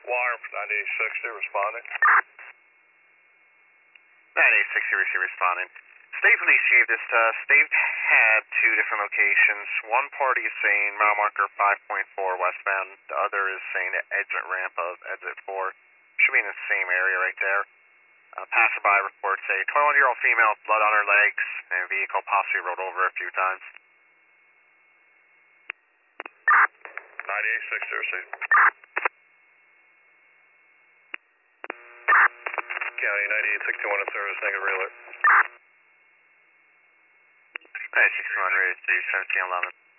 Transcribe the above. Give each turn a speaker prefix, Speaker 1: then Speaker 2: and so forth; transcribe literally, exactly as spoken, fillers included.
Speaker 1: Wire for ninety-eight sixty responding.
Speaker 2: ninety-eight sixty receive responding. State Police Chief, this uh, state had two different locations. One party is saying mile marker five point four westbound. The other is saying the exit ramp of exit four. Should be in the same area right there. Uh, passerby reports a twenty-one-year-old female, blood on her legs, and vehicle possibly rolled over a few times.
Speaker 1: ninety-eight sixty receive. County ninety-eight sixty-one in service, negative relay.
Speaker 2: ninety-eight sixty-one, ready to seventeen eleven.